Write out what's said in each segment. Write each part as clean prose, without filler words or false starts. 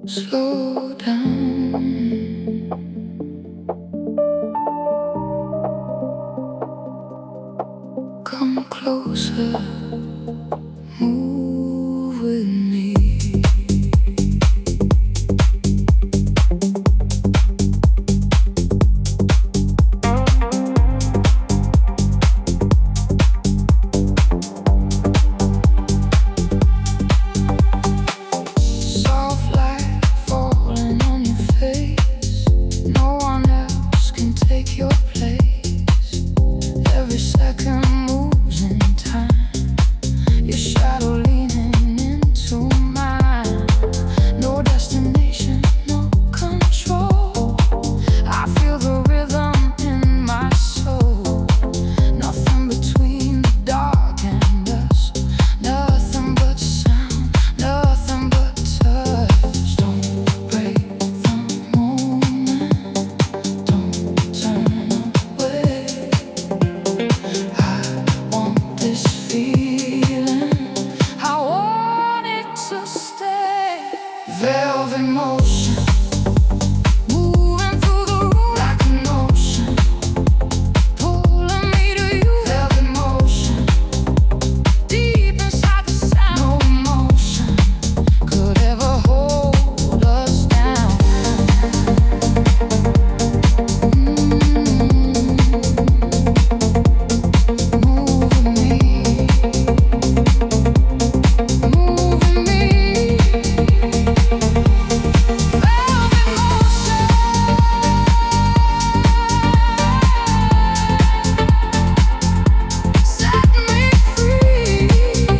Slow down, come closer, move with me. Soft light falling on your face, no one else can take your place. Every second moves in time, your shadow leaning into mine. No destination, no control. I feel the rhythm in my soul. Nothing between the dark and us, nothing but sound, nothing but touch. Don't break the moment, don't turn away. I want this feeling, I want it to stay. Velvet motion, moving through the room like an ocean, pulling me to you. Velvet motion, deep inside the sound. No emotion could ever hold us down. Move with me, move with me. Velvet motion, set me free.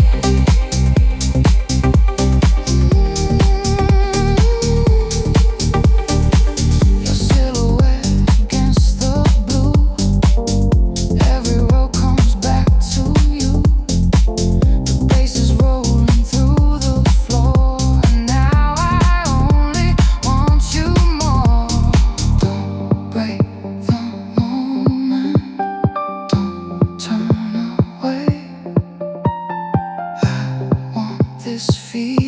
Your silhouette against the blue, every road comes back to you. The bass is rolling through the floor, and now I only want you more. Don't break the moment, don't turn away. I want this feeling.